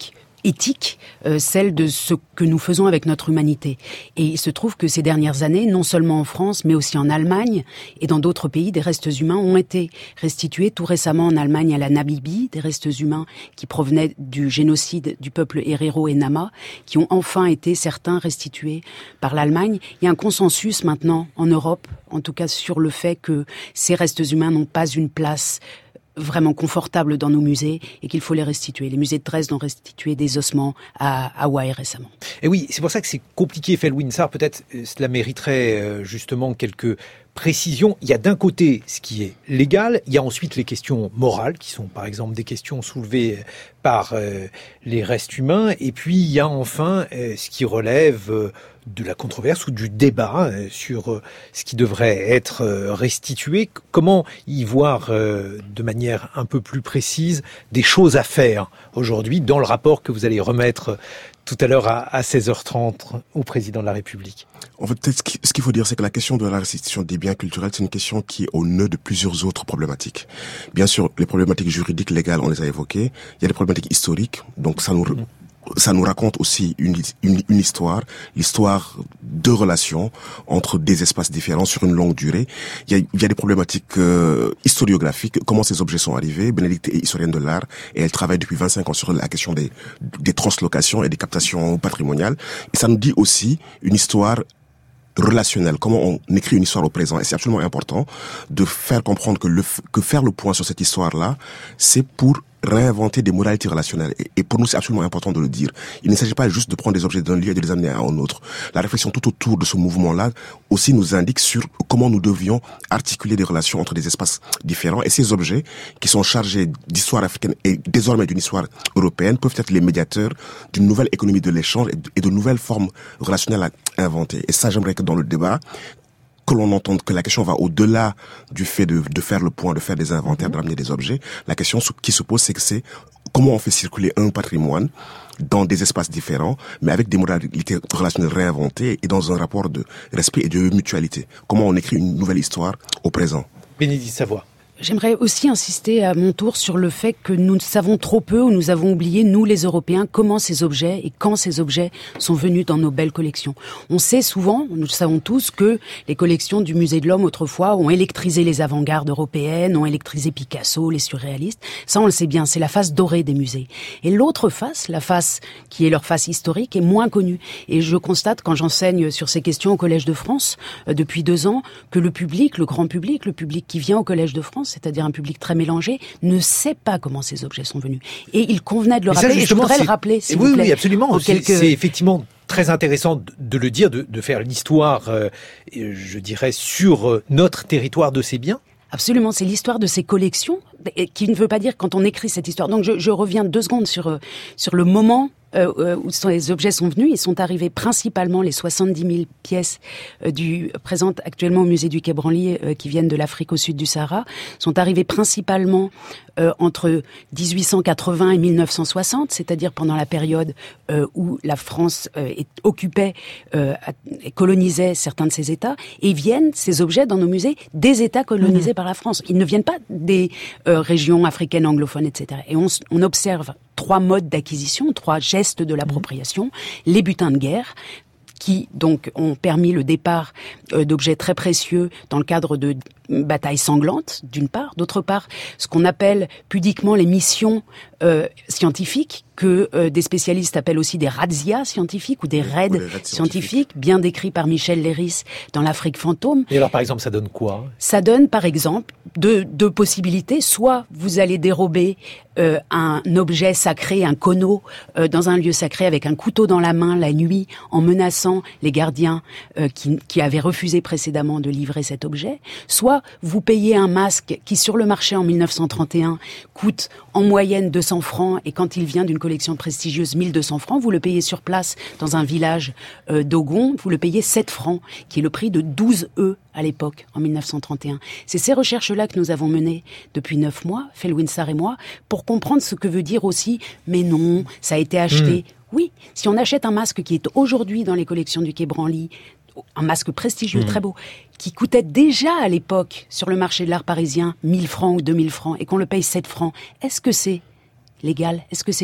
éthique, euh, celle de ce que nous faisons avec notre humanité. Et il se trouve que ces dernières années, non seulement en France, mais aussi en Allemagne et dans d'autres pays, des restes humains ont été restitués. Tout récemment en Allemagne, à la Namibie, des restes humains qui provenaient du génocide du peuple Herero et Nama, qui ont enfin été, certains, restitués par l'Allemagne. Il y a un consensus maintenant en Europe, en tout cas sur le fait que ces restes humains n'ont pas une place vraiment confortable dans nos musées et qu'il faut les restituer. Les musées de Dresde ont restitué des ossements à Hawaï récemment. Et oui, c'est pour ça que c'est compliqué, Felwine Sarr. Peut-être cela mériterait justement quelques précisions. Il y a d'un côté ce qui est légal, il y a ensuite les questions morales, qui sont par exemple des questions soulevées par euh, les restes humains, et puis il y a enfin euh, ce qui relève euh, de la controverse ou du débat euh, sur euh, ce qui devrait être euh, restitué. Comment y voir euh, de manière un peu plus précise des choses à faire aujourd'hui dans le rapport que vous allez remettre tout à l'heure à, à seize heures trente au président de la République? En fait, peut-être ce qu'il faut dire, c'est que la question de la restitution des biens culturels, c'est une question qui est au nœud de plusieurs autres problématiques. Bien sûr, les problématiques juridiques, légales, on les a évoquées. Il y a des problématiques historiques, donc ça nous... Mmh. Ça nous raconte aussi une, une, une histoire, l'histoire de relations entre des espaces différents sur une longue durée. Il y a, il y a des problématiques euh, historiographiques, comment ces objets sont arrivés. Bénédicte est historienne de l'art et elle travaille depuis vingt-cinq ans sur la question des, des translocations et des captations patrimoniales. Et ça nous dit aussi une histoire relationnel, comment on écrit une histoire au présent. Et c'est absolument important de faire comprendre que, le, que faire le point sur cette histoire-là, c'est pour réinventer des modalités relationnelles. Et, et pour nous, c'est absolument important de le dire. Il ne s'agit pas juste de prendre des objets d'un lieu et de les amener à un autre. La réflexion tout autour de ce mouvement-là aussi nous indique sur comment nous devions articuler des relations entre des espaces différents. Et ces objets, qui sont chargés d'histoire africaine et désormais d'une histoire européenne, peuvent être les médiateurs d'une nouvelle économie de l'échange et de nouvelles formes relationnelles à inventer. Et ça, j'aimerais que dans le débat, que l'on entende que la question va au-delà du fait de, de faire le point, de faire des inventaires, de ramener des objets. La question qui se pose, c'est que c'est comment on fait circuler un patrimoine dans des espaces différents, mais avec des modalités relationnelles réinventées et dans un rapport de respect et de mutualité. Comment on écrit une nouvelle histoire au présent. Bénédicte Savoie. J'aimerais aussi insister à mon tour sur le fait que nous savons trop peu ou nous avons oublié, nous les Européens, comment ces objets et quand ces objets sont venus dans nos belles collections. On sait souvent, nous le savons tous, que les collections du Musée de l'Homme autrefois ont électrisé les avant-gardes européennes, ont électrisé Picasso, les surréalistes. Ça, on le sait bien, c'est la face dorée des musées. Et l'autre face, la face qui est leur face historique, est moins connue. Et je constate, quand j'enseigne sur ces questions au Collège de France, euh, depuis deux ans, que le public, le grand public, le public qui vient au Collège de France, c'est-à-dire un public très mélangé, ne sait pas comment ces objets sont venus. Et il convenait de le rappeler, et je voudrais le rappeler, s'il oui, vous plaît. Oui, absolument. C'est, quelques... c'est effectivement très intéressant de le dire, de, de faire l'histoire, euh, je dirais, sur notre territoire de ces biens. Absolument, c'est l'histoire de ces collections, qui ne veut pas dire quand on écrit cette histoire. Donc je, je reviens deux secondes sur, sur le moment Euh, où les objets sont venus. Ils sont arrivés principalement, les soixante-dix mille pièces euh, du, présentes actuellement au musée du Quai Branly, euh, qui viennent de l'Afrique au sud du Sahara, sont arrivés principalement euh, entre dix-huit cent quatre-vingts et mille neuf cent soixante, c'est-à-dire pendant la période euh, où la France euh, est, occupait euh, et colonisait certains de ces États, et viennent ces objets dans nos musées des États colonisés mmh. par la France. Ils ne viennent pas des euh, régions africaines anglophones, et cetera. Et on, on observe trois modes d'acquisition, trois gestes de l'appropriation, les butins de guerre, qui donc ont permis le départ euh, d'objets très précieux dans le cadre de batailles sanglantes, d'une part. D'autre part, ce qu'on appelle pudiquement les missions euh, scientifiques, que euh, des spécialistes appellent aussi des razzias scientifiques ou des raids, ou des raids scientifiques, scientifiques, bien décrits par Michel Léris dans l'Afrique fantôme. Et alors, par exemple, ça donne quoi ? Ça donne, par exemple, deux, deux possibilités. Soit vous allez dérober euh, un objet sacré, un kono, euh, dans un lieu sacré avec un couteau dans la main la nuit, en menaçant les gardiens euh, qui, qui avaient refusé précédemment de livrer cet objet. Soit vous payez un masque qui, sur le marché en mille neuf cent trente et un, coûte en moyenne deux cents francs, et quand il vient d'une collection prestigieuse, mille deux cents francs, vous le payez sur place dans un village euh, d'Ogon, vous le payez sept francs, qui est le prix de douze œufs à l'époque, en mille neuf cent trente et un. C'est ces recherches-là que nous avons menées depuis neuf mois, Felwine Sarr et moi, pour comprendre ce que veut dire aussi « mais non, ça a été acheté mmh. ». Oui, si on achète un masque qui est aujourd'hui dans les collections du Quai Branly, un masque prestigieux, mmh. très beau, qui coûtait déjà à l'époque, sur le marché de l'art parisien, mille francs ou deux mille francs, et qu'on le paye sept francs, est-ce que c'est légal ? Est-ce que c'est juste ?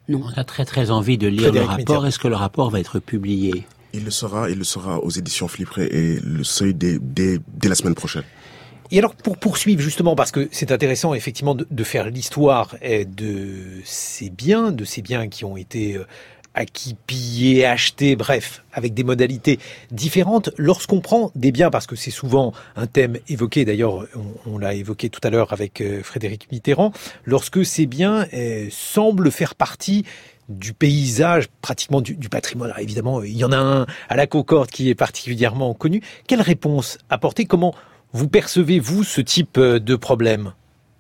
Non. On a très très envie de lire Frédéric le rapport. Mitterrand. Est-ce que le rapport va être publié ? Il le sera, il le sera aux éditions Flipper et le Seuil dès, dès, dès la semaine prochaine. Et alors, pour poursuivre justement, parce que c'est intéressant effectivement de, de faire l'histoire de ces biens, de ces biens qui ont été acquis, pillés, achetés, bref, avec des modalités différentes. Lorsqu'on prend des biens, parce que c'est souvent un thème évoqué, d'ailleurs on, on l'a évoqué tout à l'heure avec Frédéric Mitterrand, lorsque ces biens eh, semblent faire partie du paysage, pratiquement du, du patrimoine. Alors évidemment, il y en a un à la Concorde qui est particulièrement connu. Quelle réponse apporter ? Comment vous percevez, vous, ce type de problème ?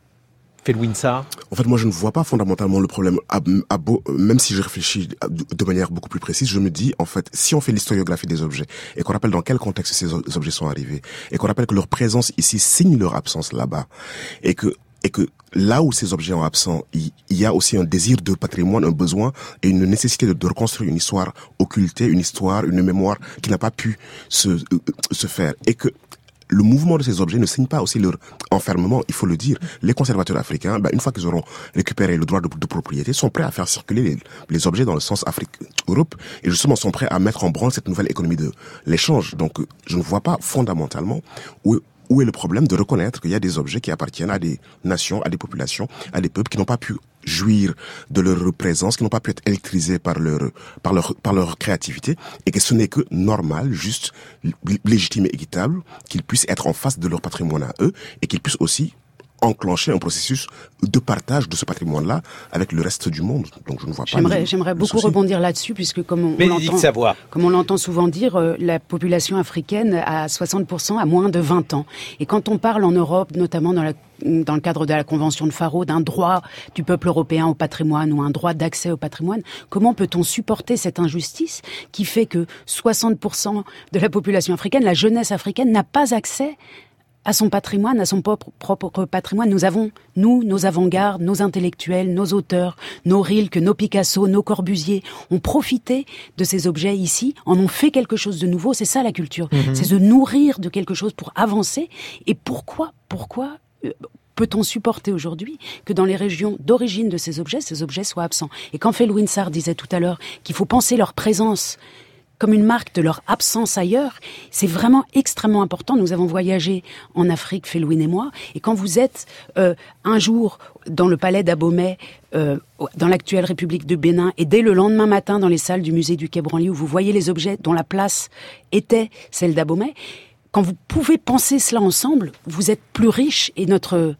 Felwine Sarr ? En fait, moi, je ne vois pas fondamentalement le problème. À, à beau, même si je réfléchis de manière beaucoup plus précise, je me dis, en fait, si on fait l'historiographie des objets et qu'on rappelle dans quel contexte ces objets sont arrivés et qu'on rappelle que leur présence ici signe leur absence là-bas et que et que là où ces objets sont absents, il, il y a aussi un désir de patrimoine, un besoin et une nécessité de, de reconstruire une histoire occultée, une histoire, une mémoire qui n'a pas pu se, euh, se faire. Et que le mouvement de ces objets ne signe pas aussi leur enfermement, il faut le dire. Les conservateurs africains, ben, une fois qu'ils auront récupéré le droit de, de propriété, sont prêts à faire circuler les, les objets dans le sens Afrique-Europe et justement sont prêts à mettre en branle cette nouvelle économie de l'échange. Donc je ne vois pas fondamentalement où Où est le problème de reconnaître qu'il y a des objets qui appartiennent à des nations, à des populations, à des peuples qui n'ont pas pu jouir de leur présence, qui n'ont pas pu être électrisés par leur, par leur, par leur créativité, et que ce n'est que normal, juste, légitime et équitable, qu'ils puissent être en face de leur patrimoine à eux, et qu'ils puissent aussi enclencher un processus de partage de ce patrimoine-là avec le reste du monde. Donc je ne vois pas. J'aimerais, le, j'aimerais le beaucoup souci. rebondir là-dessus, puisque comme on, on l'entend, comme on l'entend souvent dire, euh, la population africaine a soixante pour cent à moins de vingt ans. Et quand on parle en Europe, notamment dans la dans le cadre de la Convention de Faro, d'un droit du peuple européen au patrimoine ou un droit d'accès au patrimoine, comment peut-on supporter cette injustice qui fait que soixante pour cent de la population africaine, la jeunesse africaine, n'a pas accès à son patrimoine, à son propre, propre patrimoine. Nous avons, nous, nos avant-gardes, nos intellectuels, nos auteurs, nos Rilke, nos Picasso, nos Corbusier, ont profité de ces objets ici, en ont fait quelque chose de nouveau. C'est ça la culture. Mmh. C'est se nourrir de quelque chose pour avancer. Et pourquoi, pourquoi euh, peut-on supporter aujourd'hui que dans les régions d'origine de ces objets, ces objets soient absents ? Et quand Felwine Sarr disait tout à l'heure qu'il faut penser leur présence comme une marque de leur absence ailleurs, c'est vraiment extrêmement important. Nous avons voyagé en Afrique, Felwine et moi, et quand vous êtes euh, un jour dans le palais d'Abomey, euh, dans l'actuelle République de Bénin, et dès le lendemain matin dans les salles du musée du Quai Branly, où vous voyez les objets dont la place était celle d'Abomey, quand vous pouvez penser cela ensemble, vous êtes plus riche, et notre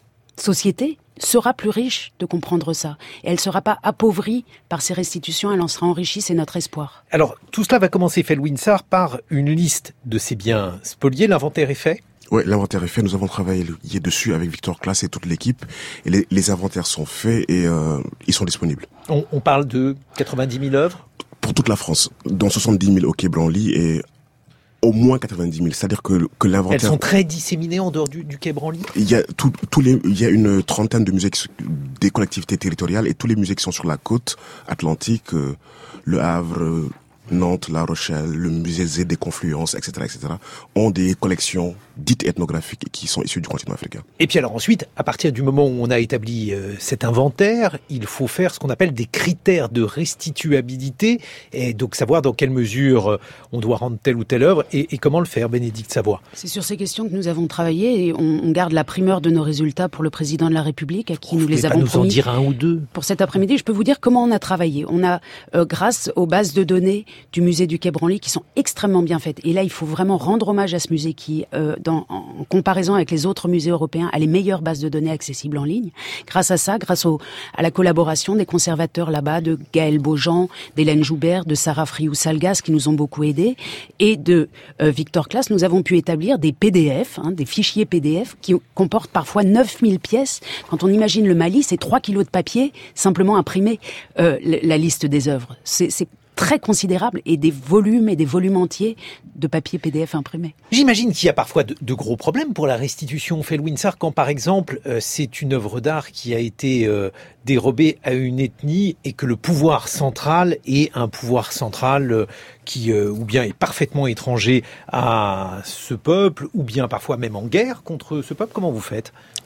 société sera plus riche de comprendre ça. Et elle ne sera pas appauvrie par ces restitutions, elle en sera enrichie, c'est notre espoir. Alors, tout cela va commencer, Felwine Sarr, par une liste de ces biens spoliés. L'inventaire est fait ? Oui, l'inventaire est fait. Nous avons travaillé dessus avec Victor Classe et toute l'équipe. Et les, les inventaires sont faits et euh, ils sont disponibles. On, on parle de quatre-vingt-dix mille œuvres ? Pour toute la France, dont soixante-dix mille au Quai Branly et au moins quatre-vingt-dix mille, c'est-à-dire que, que l'inventaire... Elles sont très disséminées en dehors du, du Quai Branly ? Il y a tout, tous les, il y a une trentaine de musées qui, des collectivités territoriales et tous les musées qui sont sur la côte atlantique, euh, Le Havre, euh, Nantes, La Rochelle, le musée des Confluences, et cetera, et cetera, ont des collections dites ethnographiques qui sont issues du continent africain. Et puis alors ensuite, à partir du moment où on a établi euh, cet inventaire, il faut faire ce qu'on appelle des critères de restituabilité, et donc savoir dans quelle mesure euh, on doit rendre telle ou telle œuvre, et, et comment le faire, Bénédicte Savoie. C'est sur ces questions que nous avons travaillé, et on, on garde la primeur de nos résultats pour le président de la République, à qui vous nous les avons pas nous promis. En dire un ou deux pour cet après-midi. Je peux vous dire comment on a travaillé. On a, euh, grâce aux bases de données du musée du Quai Branly, qui sont extrêmement bien faites. Et là, il faut vraiment rendre hommage à ce musée qui, euh, dans, en comparaison avec les autres musées européens, a les meilleures bases de données accessibles en ligne. Grâce à ça, grâce au, à la collaboration des conservateurs là-bas, de Gaël Beaujean, d'Hélène Joubert, de Sarah Friou-Salgas, qui nous ont beaucoup aidés, et de euh, Victor Classe, nous avons pu établir des P D F, hein, des fichiers P D F, qui comportent parfois neuf mille pièces. Quand on imagine le Mali, c'est trois kilos de papier, simplement imprimer euh, la liste des œuvres. C'est, c'est très considérable, et des volumes et des volumes entiers de papier P D F imprimés. J'imagine qu'il y a parfois de, de gros problèmes pour la restitution, Felwine Sarr, quand par exemple euh, c'est une œuvre d'art qui a été euh, dérobée à une ethnie et que le pouvoir central est un pouvoir central euh, qui euh, ou bien est parfaitement étranger à ce peuple, ou bien parfois même en guerre contre ce peuple. Comment vous faites ?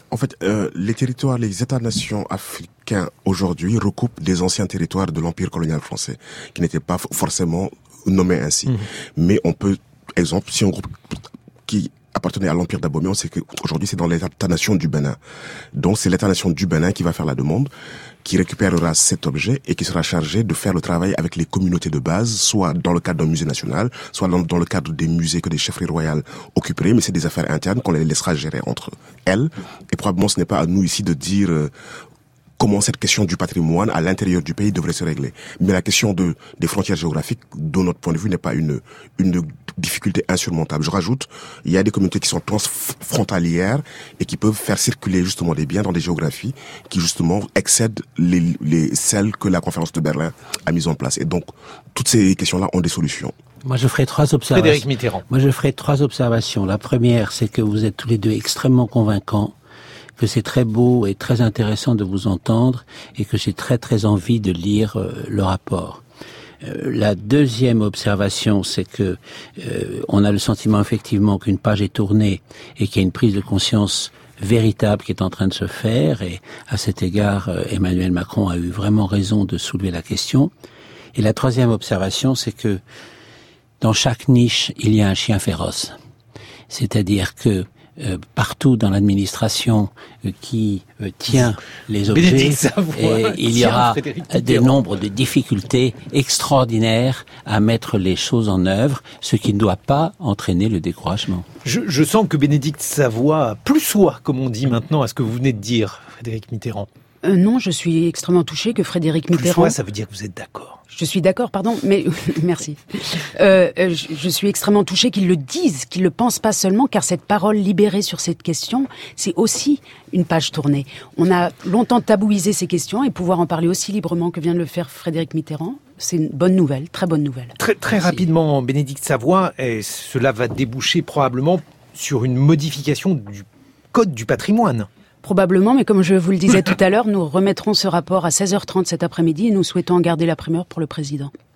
En fait, euh, les territoires, les États-nations africains aujourd'hui recoupent des anciens territoires de l'Empire colonial français, qui n'étaient pas forcément nommés ainsi. Mmh. Mais on peut, exemple, si on groupe qui appartenait à l'Empire d'Abomey, c'est qu'aujourd'hui c'est dans l'État-nation du Bénin. Donc c'est l'État-nation du Bénin qui va faire la demande, qui récupérera cet objet et qui sera chargé de faire le travail avec les communautés de base, soit dans le cadre d'un musée national, soit dans, dans le cadre des musées que des chefferies royales occuperaient, mais c'est des affaires internes qu'on les laissera gérer entre elles. Et probablement ce n'est pas à nous ici de dire euh, comment cette question du patrimoine à l'intérieur du pays devrait se régler. Mais la question de, des frontières géographiques, de notre point de vue, n'est pas une, une difficulté insurmontable. Je rajoute, il y a des communautés qui sont transfrontalières et qui peuvent faire circuler justement des biens dans des géographies qui justement excèdent les, les, celles que la conférence de Berlin a mises en place. Et donc, toutes ces questions-là ont des solutions. Moi, je ferai trois observations. Frédéric Mitterrand. Moi, je ferai trois observations. La première, c'est que vous êtes tous les deux extrêmement convaincants, que c'est très beau et très intéressant de vous entendre et que j'ai très très envie de lire euh, le rapport. Euh, la deuxième observation, c'est que euh, on a le sentiment effectivement qu'une page est tournée et qu'il y a une prise de conscience véritable qui est en train de se faire, et à cet égard, euh, Emmanuel Macron a eu vraiment raison de soulever la question. Et la troisième observation, c'est que dans chaque niche, il y a un chien féroce. C'est-à-dire que Euh, partout dans l'administration euh, qui euh, tient les objets, et il y aura des nombres de difficultés extraordinaires à mettre les choses en œuvre, ce qui ne doit pas entraîner le découragement. Je, je sens que Bénédicte Savoie plus soit, comme on dit maintenant, à ce que vous venez de dire, Frédéric Mitterrand. Euh, non, je suis extrêmement touchée que Frédéric Mitterrand... Plus soit, ça veut dire que vous êtes d'accord. Je suis d'accord, pardon, mais merci. Euh, je, je suis extrêmement touchée qu'ils le disent, qu'ils le pensent pas seulement, car cette parole libérée sur cette question, c'est aussi une page tournée. On a longtemps tabouisé ces questions, et pouvoir en parler aussi librement que vient de le faire Frédéric Mitterrand, c'est une bonne nouvelle, très bonne nouvelle. Très, très rapidement, Bénédicte Savoie, et cela va déboucher probablement sur une modification du Code du patrimoine. Probablement, mais comme je vous le disais tout à l'heure, nous remettrons ce rapport à seize heures trente cet après-midi et nous souhaitons en garder la primeur pour le président.